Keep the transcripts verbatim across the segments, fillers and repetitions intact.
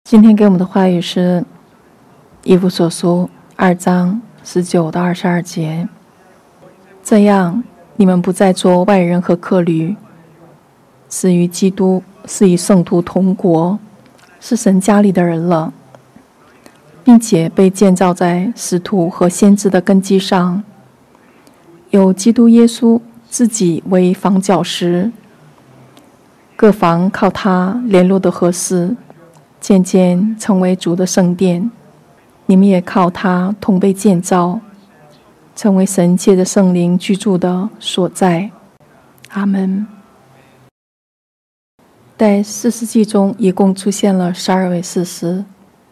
今天给我们的话语是以弗所书二章十九到二十二节。这样，你们不再做外人和客旅，是与基督，是与圣徒同国，是神家里的人了，并且被建造在使徒和先知的根基上，有基督耶稣自己为房角石，各房靠他联络的合适，渐渐成为主的圣殿。你们也靠他同被建造，成为神借着圣灵居住的所在。阿们。在士师记中一共出现了十二位士师，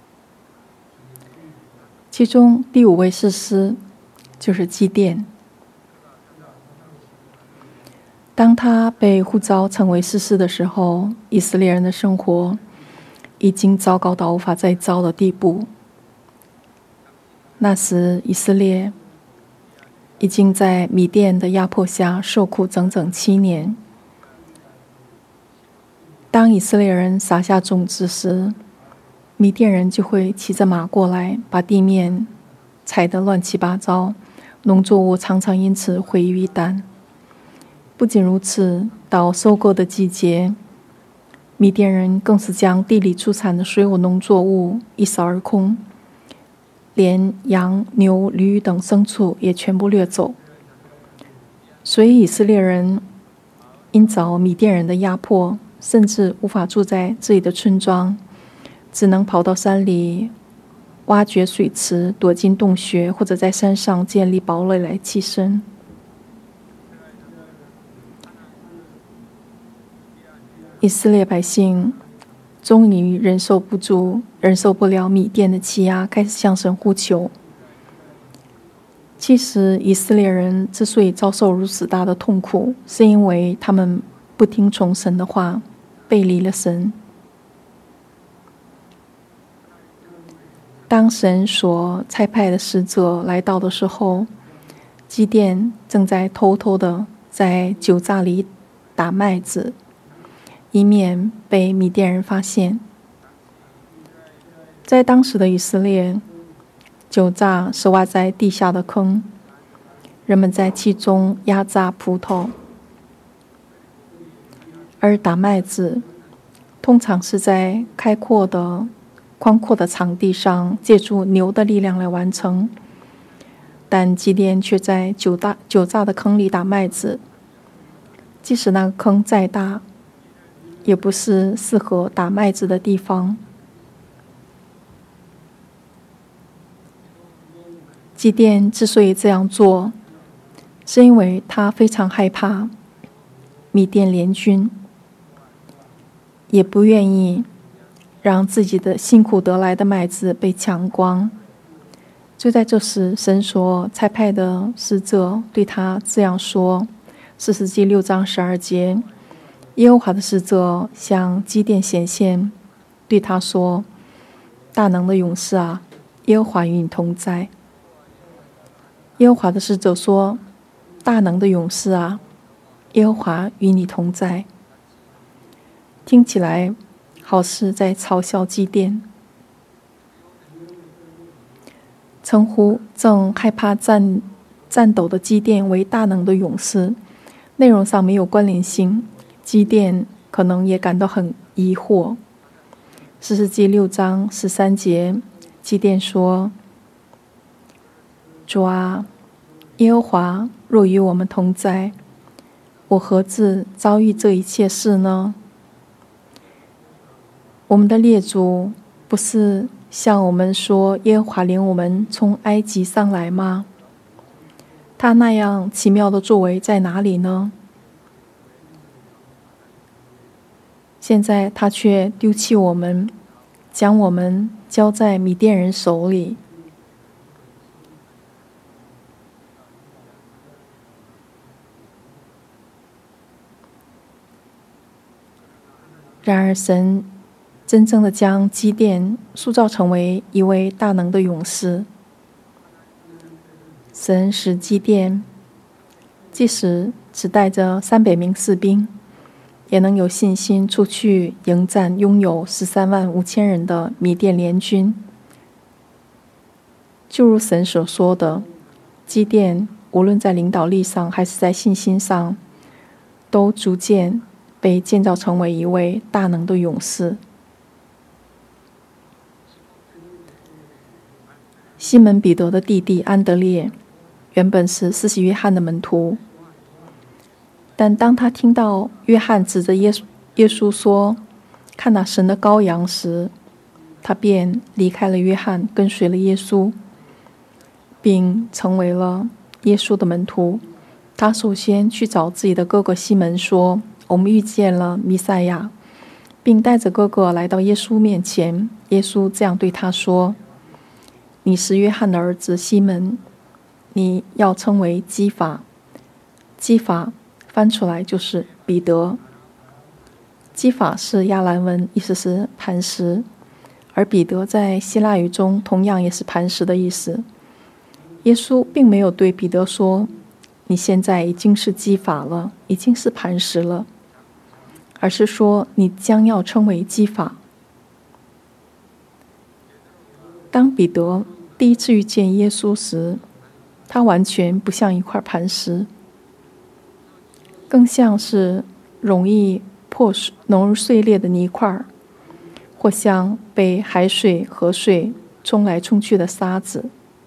其中第五位士师就是基甸。当他被呼召成为士师的时候，以色列人的生活已经糟糕到无法再糟的地步。那时以色列已经在米甸的压迫下受苦整整七年。当以色列人撒下种子时，米甸人就会骑着马过来，把地面踩得乱七八糟，农作物常常因此毁于一旦。不仅如此，到收割的季节，米甸人更是将地里出产的所有农作物一扫而空，连羊、牛、驴等牲畜也全部掠走。所以以色列人因遭米甸人的压迫，甚至无法住在自己的村庄，只能跑到山里挖掘水池，躲进洞穴，或者在山上建立堡垒来栖身。以色列百姓终于忍受不住，忍受不了米甸的欺压，开始向神呼求。其实以色列人之所以遭受如此大的痛苦，是因为他们不听从神的话，背离了神。当神所差派的使者来到的时候，基甸正在偷偷的在酒榨里打麦子，以免被米甸人发现。在当时的以色列，酒榨是挖在地下的坑，人们在其中压榨葡萄，而打麦子通常是在开阔的宽阔的场地上，借助牛的力量来完成。但基甸却在酒榨酒榨的坑里打麦子，即使那个坑再大，也不是适合打麦子的地方。基甸之所以这样做，是因为他非常害怕米甸联军，也不愿意让自己的辛苦得来的麦子被抢光。就在这时，神所差派的使者对他这样说：士师记六章十二节，耶和华的使者向基甸显现，对他说：大能的勇士啊，耶和华与你同在。耶和华的使者说：大能的勇士啊，耶和华与你同在。听起来好似在嘲笑基甸。称呼正害怕战战斗的基甸为大能的勇士，内容上没有关联性，基甸可能也感到很疑惑。士师记六章十三节，基甸说：主啊，耶和华若与我们同在，我何至遭遇这一切事呢？我们的列祖不是向我们说耶和华领我们从埃及上来吗？他那样奇妙的作为在哪里呢？现在他却丢弃我们，将我们交在米甸人手里。然而神真正的将基甸塑造成为一位大能的勇士。神使基甸即使只带着三百名士兵， 也能有信心出去迎战拥有十三万五千人的米甸联军。就如神所说的，基甸无论在领导力上还是在信心上，都逐渐被建造成为一位大能的勇士。西门彼得的弟弟安德烈原本是施洗约翰的门徒，但当他听到约翰指着耶稣耶稣说看那神的羔羊时，他便离开了约翰，跟随了耶稣，并成为了耶稣的门徒。他首先去找自己的哥哥西门说，我们遇见了弥赛亚，并带着哥哥来到耶稣面前。耶稣这样对他说，你是约翰的儿子西门，你要称为基法。基法翻出来就是彼得。基法是亚兰文，意思是磐石，而彼得在希腊语中同样也是磐石的意思。耶稣并没有对彼得说，你现在已经是基法了，已经是磐石了，而是说你将要称为基法。当彼得第一次遇见耶稣时，他完全不像一块磐石，更像是容易破融入碎裂的泥块，或像被海水、河水冲来冲去的沙子。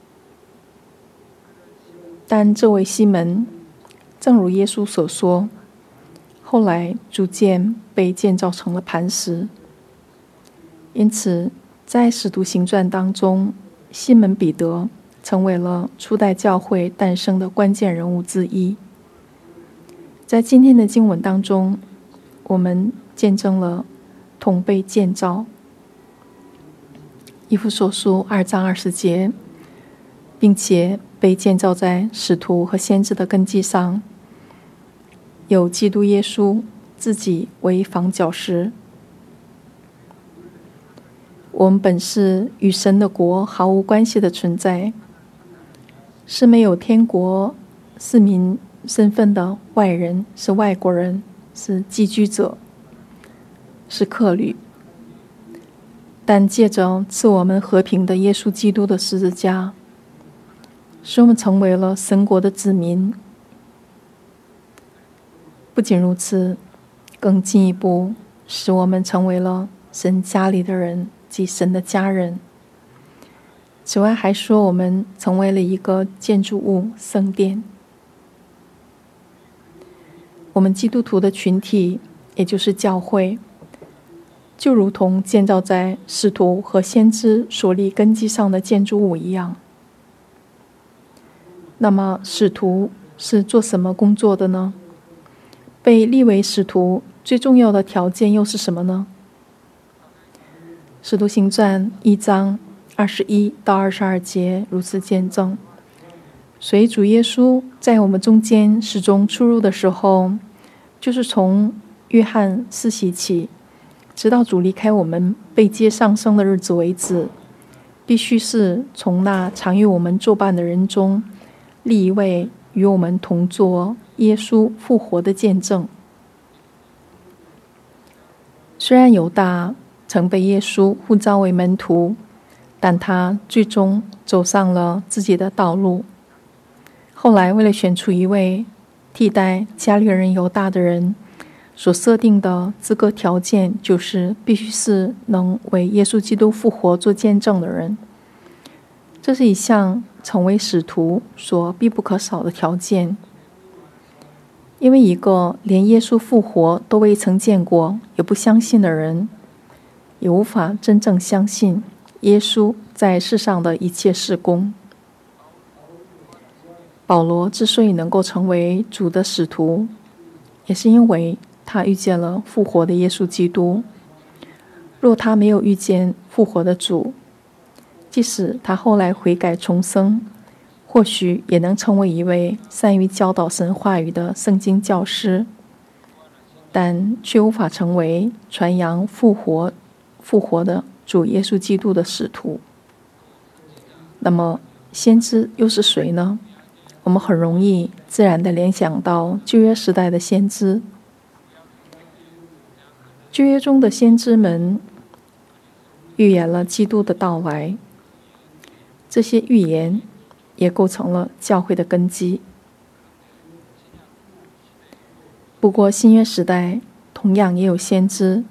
但这位西门，正如耶稣所说，后来逐渐被建造成了磐石。因此在使徒行传当中，西门彼得成为了初代教会诞生的关键人物之一。在今天的经文当中，我们见证了同被建造。以弗所书二章二十节，并且被建造在使徒和先知的根基上，有基督耶稣自己为房角石。我们本是与神的国毫无关系的存在，是没有天国市民身份的外人，是外国人，是寄居者，是客旅。但借着赐我们和平的耶稣基督的十字架，使我们成为了神国的子民。不仅如此，更进一步使我们成为了神家里的人，即神的家人。此外还说我们成为了一个建筑物圣殿。我们基督徒的群体，也就是教会，就如同建造在使徒和先知所立根基上的建筑物一样。那么使徒是做什么工作的呢？被立为使徒最重要的条件又是什么呢？使徒行传一章二十一到二十二节如此见证，随主耶稣在我们中间始终出入的时候，就是从约翰施洗起，直到主离开我们被接上升的日子为止，必须是从那常与我们作伴的人中立一位与我们同作耶稣复活的见证。虽然犹大曾被耶稣呼召为门徒，但他最终走上了自己的道路。后来为了选出一位替代加略人犹大的人，所设定的资格条件就是必须是能为耶稣基督复活做见证的人。这是一项成为使徒所必不可少的条件，因为一个连耶稣复活都未曾见过也不相信的人，也无法真正相信耶稣在世上的一切事工。保罗之所以能够成为主的使徒，也是因为他遇见了复活的耶稣基督。若他没有遇见复活的主，即使他后来悔改重生，或许也能成为一位善于教导神话语的圣经教师，但却无法成为传扬复活复活的主耶稣基督的使徒。那么先知又是谁呢？我们很容易自然地联想到旧约时代的先知。 旧约中的先知们预言了基督的到来，这些预言也构成了教会的根基。不过新约时代同样也有先知。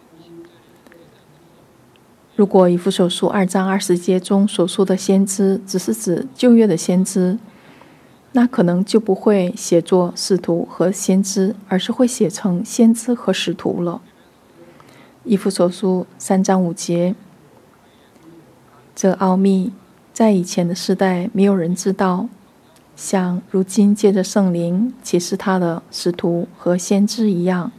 如果以弗所书二章二十节中所说的先知只是指旧约的先知，那可能就不会写作使徒和先知，而是会写成先知和使徒了。以弗所书三章五节，这奥秘在以前的世代没有人知道，像如今借着圣灵启示他的使徒和先知一样。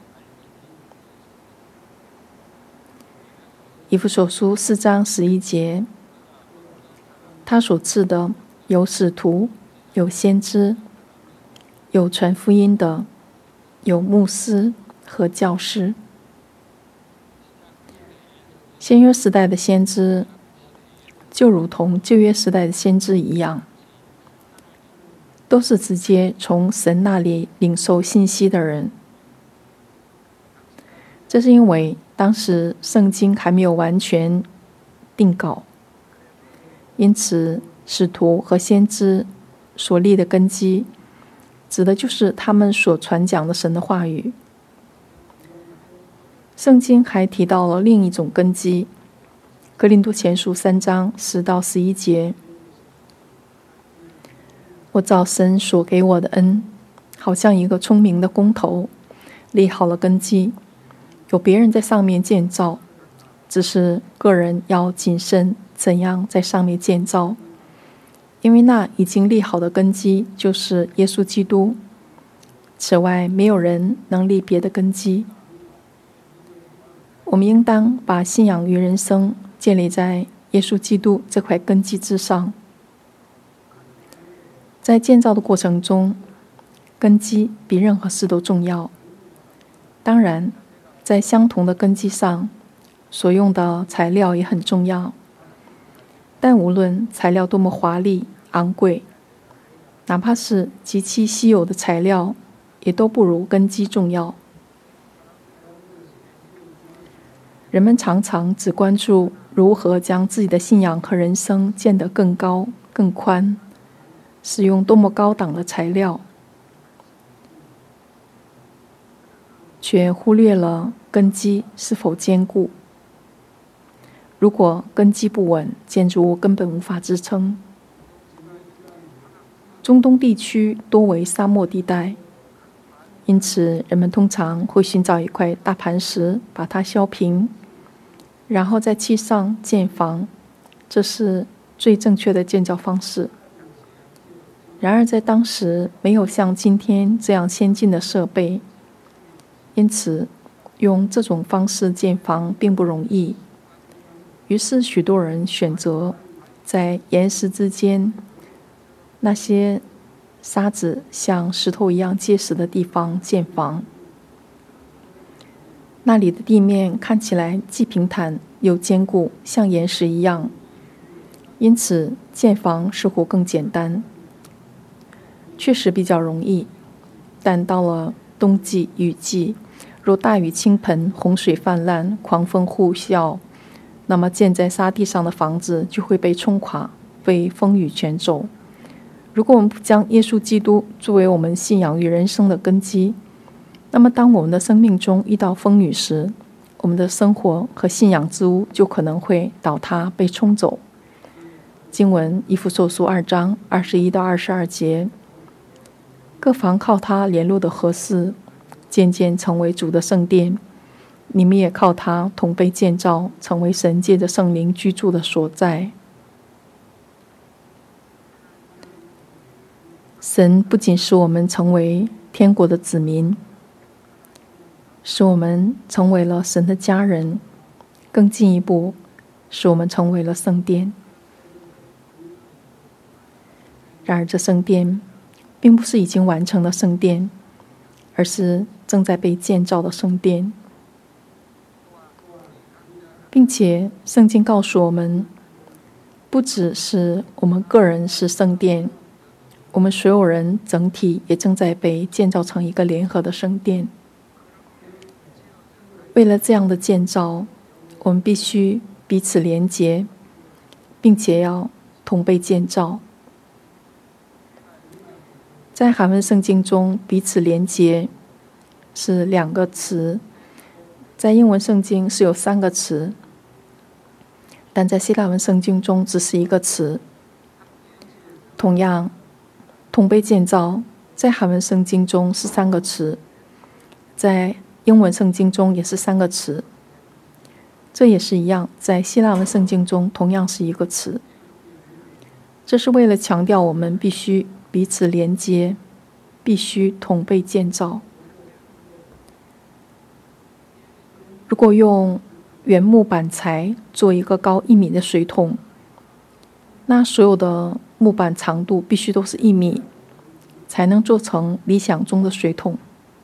以弗所书四章十一节，他所赐的有使徒，有先知，有传福音的，有牧师和教师。新约时代的先知就如同旧约时代的先知一样，都是直接从神那里领受信息的人。这是因为当时圣经还没有完全定稿，因此使徒和先知所立的根基，指的就是他们所传讲的神的话语。圣经还提到了另一种根基，哥林多前书三章十到十一节，我照神所给我的恩，好像一个聪明的工头，立好了根基，有别人在上面建造，只是个人要谨慎怎样在上面建造，因为那已经立好的根基就是耶稣基督，此外没有人能立别的根基。我们应当把信仰与人生建立在耶稣基督这块根基之上。在建造的过程中，根基比任何事都重要。当然，在相同的根基上，所用的材料也很重要。但无论材料多么华丽、昂贵，哪怕是极其稀有的材料，也都不如根基重要。人们常常只关注如何将自己的信仰和人生建得更高、更宽，使用多么高档的材料，却忽略了根基是否坚固。如果根基不稳，建筑物根本无法支撑。中东地区多为沙漠地带，因此人们通常会寻找一块大磐石，把它削平，然后在其上建房，这是最正确的建造方式。然而在当时没有像今天这样先进的设备，因此用这种方式建房并不容易。于是许多人选择在岩石之间那些沙子像石头一样结实的地方建房。那里的地面看起来既平坦又坚固，像岩石一样，因此建房似乎更简单，确实比较容易。但到了冬季、雨季，若大雨倾盆、洪水泛滥、狂风呼啸，那么建在沙地上的房子就会被冲垮，被风雨卷走。如果我们不将耶稣基督作为我们信仰与人生的根基，那么当我们的生命中遇到风雨时，我们的生活和信仰之屋就可能会倒塌，被冲走。经文以弗所书二章二十一到二十二节，各房靠他联络的合适，渐渐成为主的圣殿。你们也靠他同被建造，成为神借着圣灵居住的所在。神不仅使我们成为天国的子民，使我们成为了神的家人，更进一步，使我们成为了圣殿。然而这圣殿并不是已经完成的圣殿，而是正在被建造的圣殿。并且圣经告诉我们，不只是我们个人是圣殿，我们所有人整体也正在被建造成一个联合的圣殿。 为了这样的建造，我们必须彼此连结，并且要同被建造。在韩文圣经中，彼此连结是两个词，在英文圣经是有三个词，但在希腊文圣经中只是一个词。同样，同被建造在韩文圣经中是三个词，在英文圣经中也是三个词。这也是一样，在希腊文圣经中同样是一个词。这是为了强调我们必须彼此连接，必须同被建造。如果用原木板材做一个高一米的水桶，那所有的木板长度必须都是一米，才能做成理想中的水桶。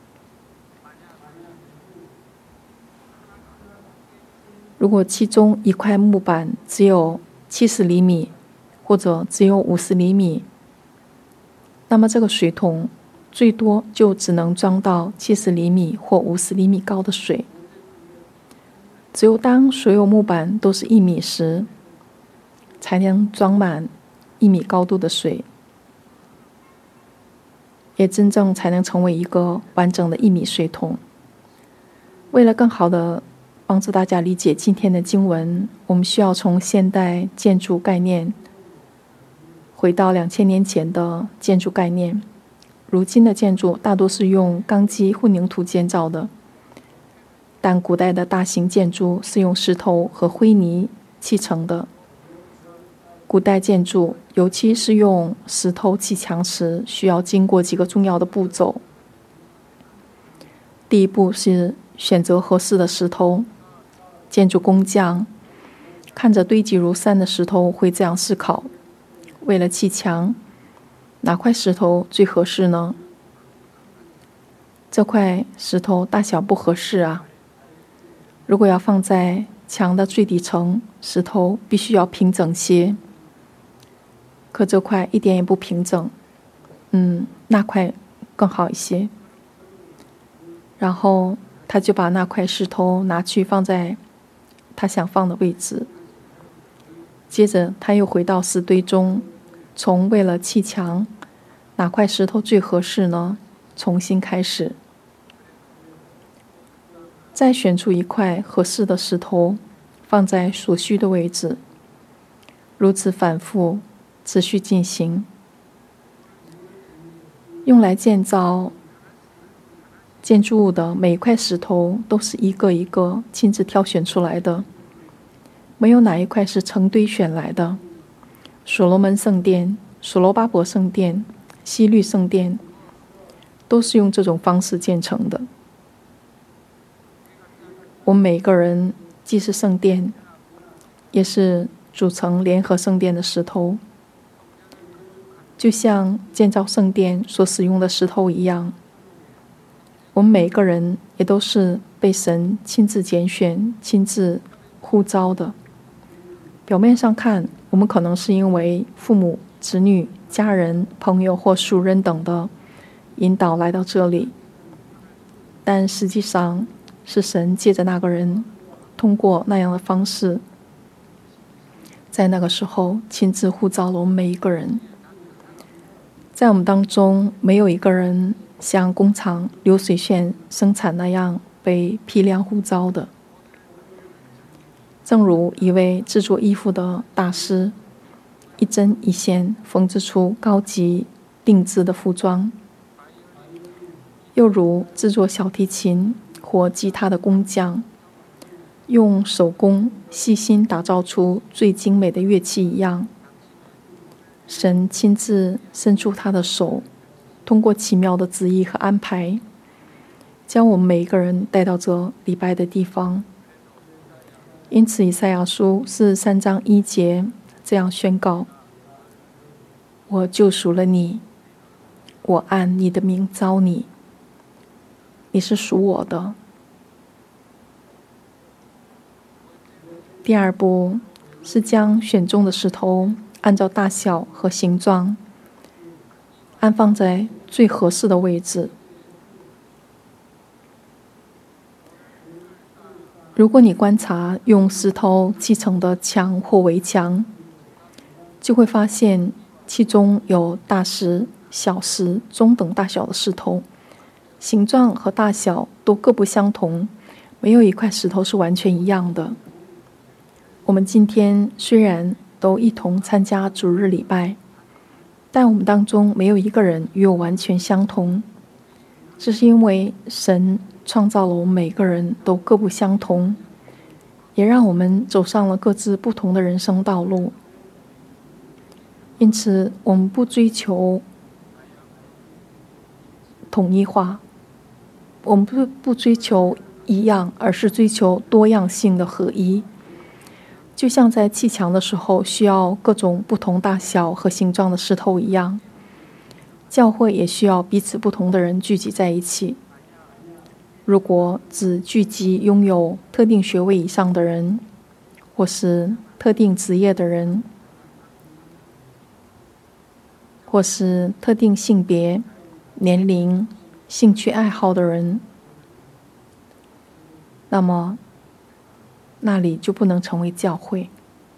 如果其中一块木板只有七十厘米，或者只有五十厘米，那么这个水桶最多就只能装到七十厘米或五十厘米高的水。只有当所有木板都是一米时，才能装满一米高度的水，也真正才能成为一个完整的一米水桶。为了更好的帮助大家理解今天的经文，我们需要从现代建筑概念回到两千年前的建筑概念。如今的建筑大多是用钢基混凝土建造的，但古代的大型建筑是用石头和灰泥砌成的。古代建筑，尤其是用石头砌墙时，需要经过几个重要的步骤。第一步是选择合适的石头。建筑工匠看着堆积如山的石头，会这样思考：为了砌墙，哪块石头最合适呢？这块石头大小不合适啊。如果要放在墙的最底层，石头必须要平整些。可这块一点也不平整，嗯，那块更好一些。然后他就把那块石头拿去放在他想放的位置。接着他又回到石堆中，从为了砌墙哪块石头最合适呢，重新开始。再选出一块合适的石头，放在所需的位置，如此反复持续进行。用来建造建筑物的每一块石头都是一个一个亲自挑选出来的，没有哪一块是成堆选来的。所罗门圣殿、所罗巴伯圣殿、希律圣殿都是用这种方式建成的。我们每个人既是圣殿，也是组成联合圣殿的石头，就像建造圣殿所使用的石头一样。我们每个人也都是被神亲自拣选、亲自呼召的。表面上看，我们可能是因为父母、子女、家人、朋友或熟人等的引导来到这里，但实际上是神借着那个人，通过那样的方式，在那个时候亲自呼召了我们每一个人。在我们当中，没有一个人像工厂流水线生产那样被批量呼召的。正如一位制作衣服的大师，一针一线缝制出高级定制的服装，又如制作小提琴或吉他的工匠，用手工细心打造出最精美的乐器一样，神亲自伸出他的手，通过奇妙的旨意和安排，将我们每一个人带到这礼拜的地方。因此以赛亚书四十三章一节这样宣告：我救赎了你，我按你的名召你，你是属我的。第二步是将选中的石头按照大小和形状安放在最合适的位置。 如果你观察用石头砌成的墙或围墙，就会发现其中有大石、小石、中等大小的石头，形状和大小都各不相同，没有一块石头是完全一样的。我们今天虽然都一同参加主日礼拜，但我们当中没有一个人与我完全相同，这是因为神创造了我们每个人都各不相同，也让我们走上了各自不同的人生道路。因此，我们不追求统一化，我们不不追求一样，而是追求多样性的合一。就像在砌墙的时候需要各种不同大小和形状的石头一样，教会也需要彼此不同的人聚集在一起。如果只聚集拥有特定学位以上的人，或是特定职业的人，或是特定性别、年龄、兴趣爱好的人，那么那里就不能成为教会。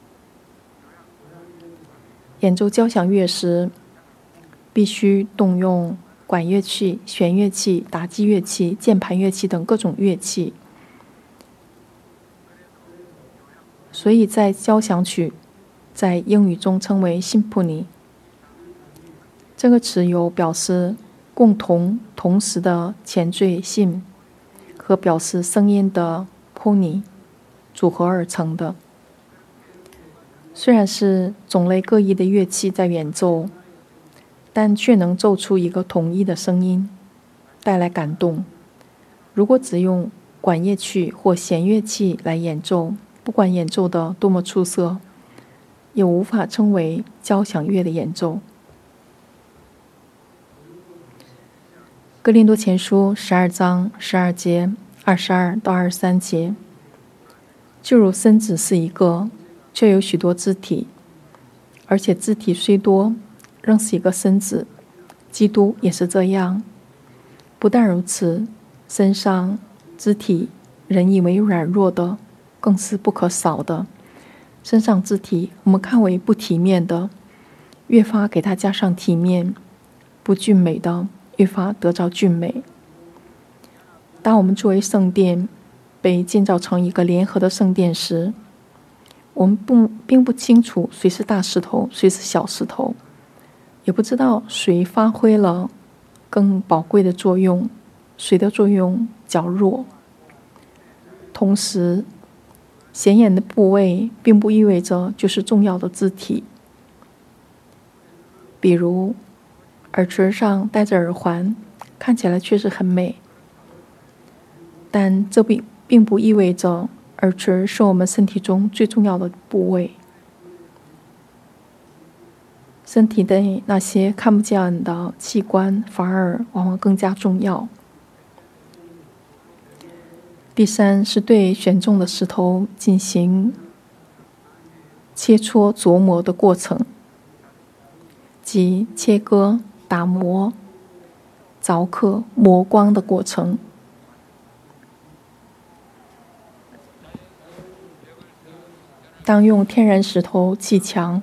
演奏交响乐时，必须动用管乐器、弦乐器、打击乐器、键盘乐器等各种乐器。所以在交响曲在英语中称为 symphony。 这个词由表示共同、同时的前缀 sim 和表示声音的 pony 组合而成的。虽然是种类各异的乐器在演奏，但却能奏出一个统一的声音，带来感动。如果只用管乐器或弦乐器来演奏，不管演奏的多么出色，也无法称为交响乐的演奏。哥林多前书十二章十二节二十二到二十三节，就如身子是一个，却有许多肢体，而且肢体虽多，仍是一个身子。基督也是这样。不但如此，身上肢体人以为软弱的，更是不可少的。身上肢体我们看为不体面的，越发给它加上体面；不俊美的，越发得着俊美。当我们作为圣殿被建造成一个联合的圣殿时，我们不并不清楚谁是大石头，谁是小石头，也不知道谁发挥了更宝贵的作用，谁的作用较弱。同时，显眼的部位并不意味着就是重要的肢体。比如，耳垂上戴着耳环，看起来确实很美，但这并并不意味着耳垂是我们身体中最重要的部位。身体内那些看不见的器官反而往往更加重要。第三是对选中的石头进行切磋琢磨的过程，即切割、打磨、凿刻、磨光的过程。当用天然石头砌墙、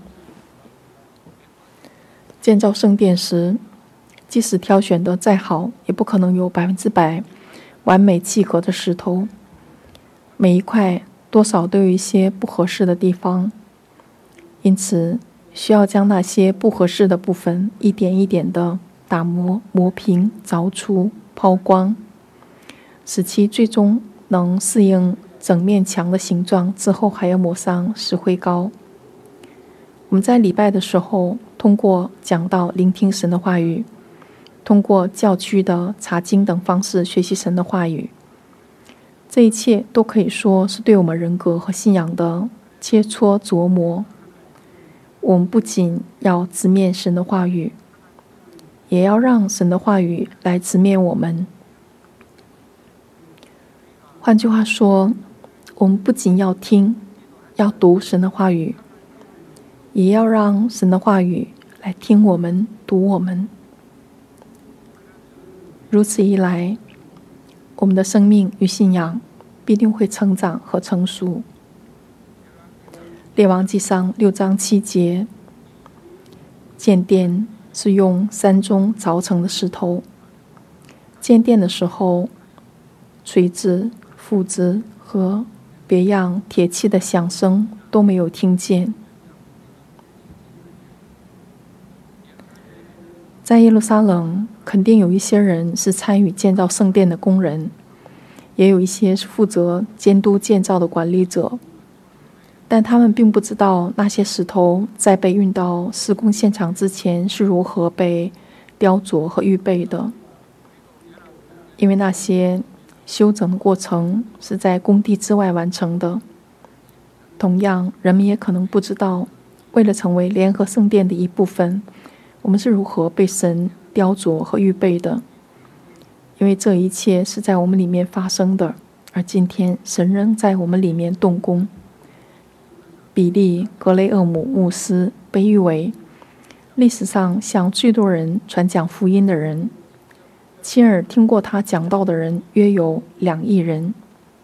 建造圣殿时，即使挑选的再好，也不可能有百分之百完美契合的石头，每一块多少都有一些不合适的地方，因此需要将那些不合适的部分一点一点的打磨、磨平、凿出、抛光，使其最终能适应整面墙的形状。之后还要抹上石灰膏。我们在礼拜的时候，通过讲道、聆听神的话语，通过教区的查经等方式学习神的话语，这一切都可以说是对我们人格和信仰的切磋琢磨。我们不仅要直面神的话语，也要让神的话语来直面我们。换句话说，我们不仅要听、要读神的话语，也要让神的话语来听我们、读我们。如此一来，我们的生命与信仰必定会成长和成熟。列王纪上六章七节，建殿是用山中凿成的石头。建殿的时候，锤子、斧子和别样铁器的响声都没有听见。在耶路撒冷，肯定有一些人是参与建造圣殿的工人，也有一些是负责监督建造的管理者，但他们并不知道那些石头在被运到施工现场之前是如何被雕琢和预备的，因为那些修整的过程是在工地之外完成的。同样，人们也可能不知道，为了成为联合圣殿的一部分，我们是如何被神雕琢和预备的，因为这一切是在我们里面发生的，而今天神仍在我们里面动工。比利·格雷厄姆牧师被誉为历史上向最多人传讲福音的人，亲耳听过他讲道的人约有两亿人。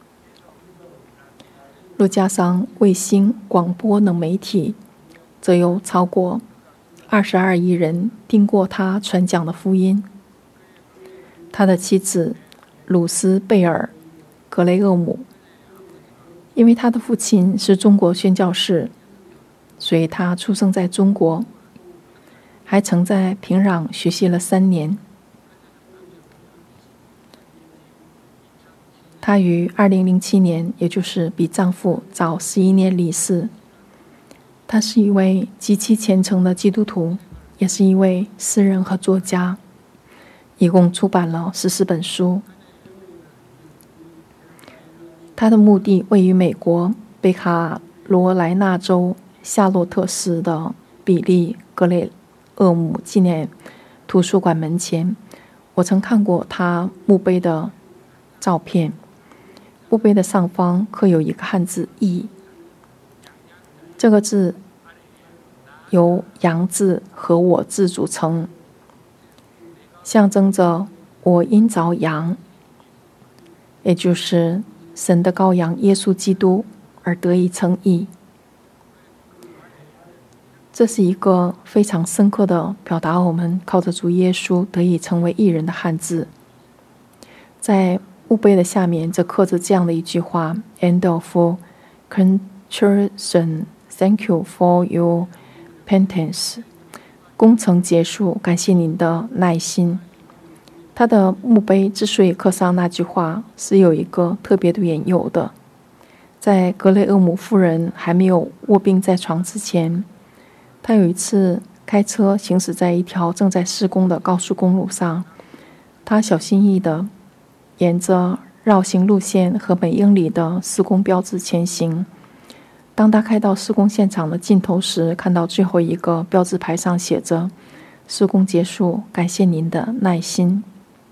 若加上卫星、广播等媒体，则有超过二十二亿人听过他传讲的福音。他的妻子鲁斯贝尔·格雷厄姆，因为他的父亲是中国宣教士，所以他出生在中国，还曾在平壤学习了三年。她于二零零七年，也就是比丈夫早十一年离世。她是一位极其虔诚的基督徒，也是一位诗人和作家，一共出版了十四本书。她的墓地位于美国北卡罗来纳州夏洛特市的比利·格雷厄姆纪念图书馆门前。我曾看过她墓碑的照片，墓碑的上方刻有一个汉字“义”，这个字由阳字和我字组成，象征着我因着羊，也就是神的羔羊耶稣基督而得以称义。这是一个非常深刻的表达我们靠着主耶稣得以成为义人的汉字。在墓碑的下面则刻着这样的一句话 ：End of construction, thank you for your patience。工程结束，感谢您的耐心。他的墓碑之所以刻上那句话，是有一个特别的缘由的。在格雷厄姆夫人还没有卧病在床之前，他有一次开车行驶在一条正在施工的高速公路上，他小心翼翼地沿着绕行路线和每英里的施工标志前行。当他开到施工现场的尽头时，看到最后一个标志牌上写着“施工结束，感谢您的耐心”。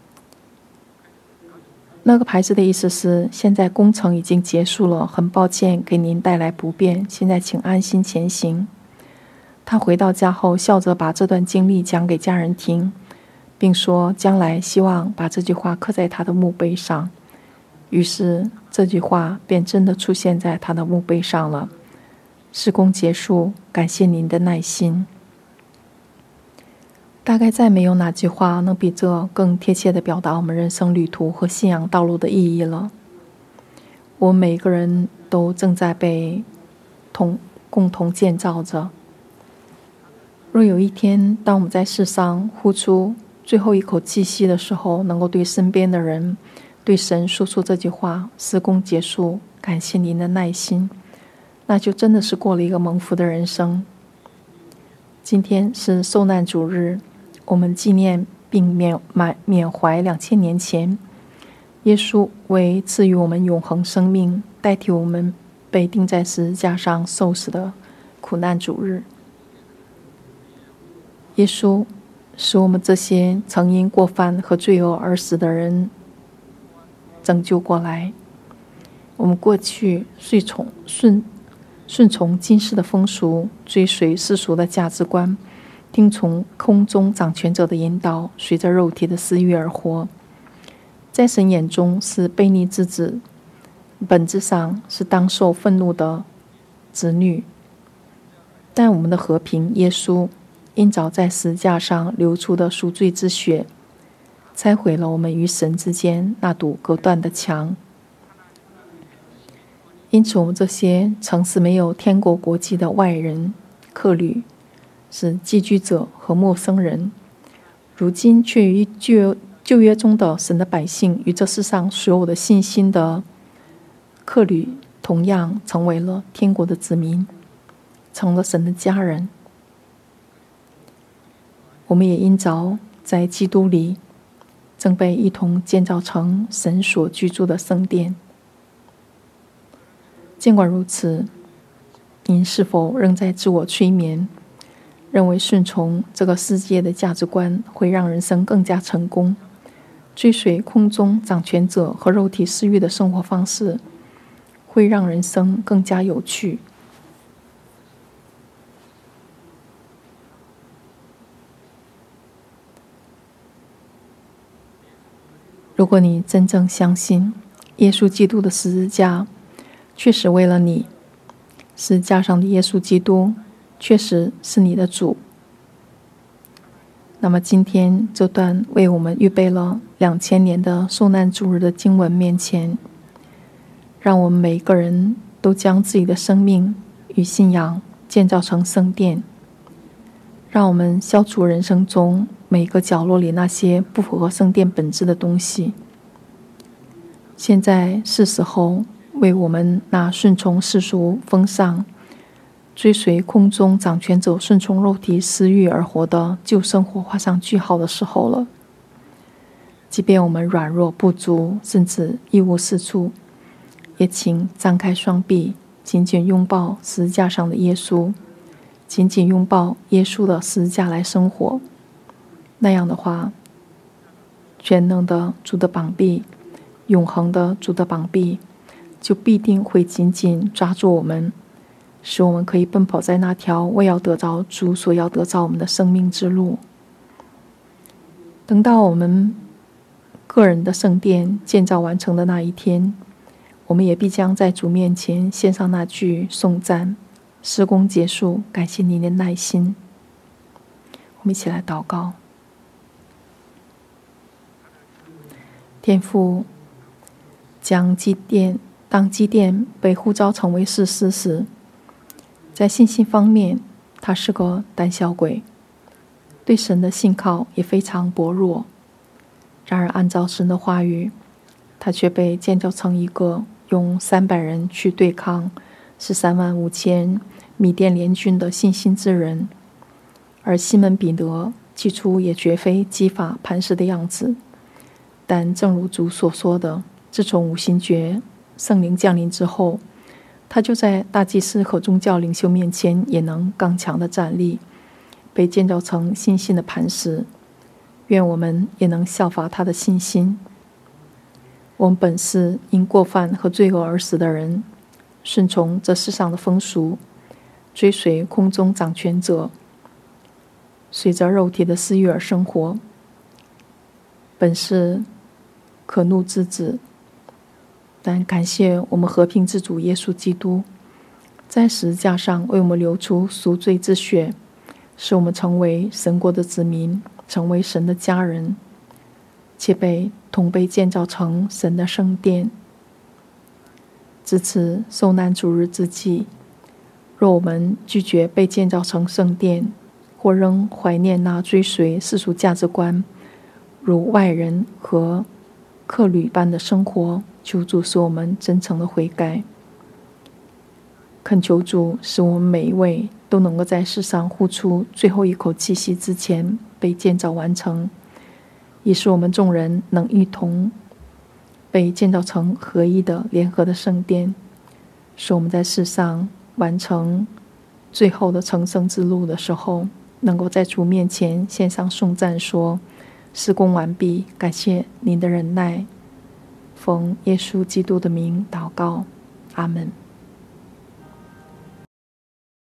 那个牌子的意思是：现在工程已经结束了，很抱歉给您带来不便，现在请安心前行。他回到家后，笑着把这段经历讲给家人听，并说将来希望把这句话刻在他的墓碑上。于是这句话便真的出现在他的墓碑上了。施工结束，感谢您的耐心。大概再没有哪句话能比这更贴切地表达我们人生旅途和信仰道路的意义了。我们每个人都正在被同共同建造着。若有一天，当我们在世上呼出最后一口气息的时候，能够对身边的人、对神说出这句话：施工结束，感谢您的耐心，那就真的是过了一个蒙福的人生。今天是受难主日，我们纪念并缅缅怀两千年前耶稣为赐予我们永恒生命，代替我们被钉在十字架上受死的苦难主日。耶稣使我们这些曾因过犯和罪恶而死的人拯救过来。我们过去顺从顺顺从今世的风俗，追随世俗的价值观，听从空中掌权者的引导，随着肉体的私欲而活，在神眼中是悖逆之子。 本质上是当受愤怒的子女，但我们的和平耶稣因着在十字架上流出的赎罪之血，拆毁了我们与神之间那堵隔断的墙。因此我们这些曾是没有天国国籍的外人客旅，是寄居者和陌生人，如今却与旧旧约中的神的百姓与这世上所有的信心的客旅同样成为了天国的子民，成了神的家人。我们也因着在基督里正被一同建造成神所居住的圣殿。尽管如此，您是否仍在自我催眠，认为顺从这个世界的价值观会让人生更加成功，追随空中掌权者和肉体私欲的生活方式会让人生更加有趣？如果你真正相信耶稣基督的十字架确实为了你，十字架上的耶稣基督确实是你的主，那么今天这段为我们预备了两千年的受难主日的经文面前，让我们每一个人都将自己的生命与信仰建造成圣殿，让我们消除人生中每一个角落里那些不符合圣殿本质的东西。现在是时候为我们那顺从世俗风尚、追随空中掌权者、顺从肉体私欲而活的旧生活画上句号的时候了。即便我们软弱不足，甚至一无是处，也请张开双臂，紧紧拥抱十字架上的耶稣，紧紧拥抱耶稣的十字架来生活。那样的话，全能的主的膀臂，永恒的主的膀臂，就必定会紧紧抓住我们，使我们可以奔跑在那条为要得着主所要得着我们的生命之路。等到我们个人的圣殿建造完成的那一天，我们也必将在主面前献上那句颂赞：施工结束，感谢您的耐心。我们一起来祷告。天父，将基甸当基甸被呼召成为士师时，在信心方面他是个胆小鬼，对神的信靠也非常薄弱。然而按照神的话语，他却被建造成一个用三百人去对抗十三万五千米甸联军的信心之人。而西门彼得起初也绝非基法磐石的样子，但正如主所说的，自从五星爵圣灵降临之后，他就在大祭司和宗教领袖面前也能刚强地站立，被建造成信心的磐石。愿我们也能效法他的信心。我们本是因过犯和罪恶而死的人，顺从这世上的风俗，追随空中掌权者，随着肉体的私欲而生活，本是可怒之子。但感谢我们和平之主耶稣基督，在十字架上为我们流出赎罪之血，使我们成为神国的子民，成为神的家人，且被同被建造成神的圣殿。至此受难主日之际，若我们拒绝被建造成圣殿，或仍怀念那追随世俗价值观如外人和客旅般的生活，求主使我们真诚的悔改。恳求主使我们每一位都能够在世上呼出最后一口气息之前被建造完成，也使我们众人能一同被建造成合一的联合的圣殿，使我们在世上完成最后的成圣之路的时候，能够在主面前献上颂赞，说施工完毕，感谢您的忍耐。奉耶稣基督的名祷告，阿们。